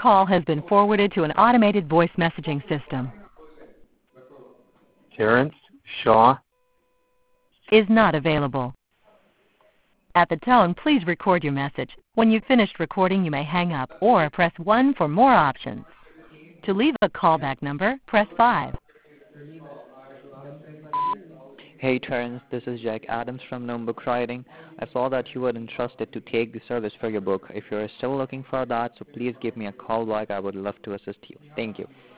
call has been forwarded to an automated voice messaging system. Terrence Shaw. Is not available. At the tone, please record your message. When you've finished recording, you may hang up or press 1 for more options. To leave a callback number, press 5. Hey Terrence, this is Jack Adams from Gnome Book Writing. I saw that you were interested to take the service for your book. If you're still looking for that, so please give me a call back. I would love to assist you. Thank you.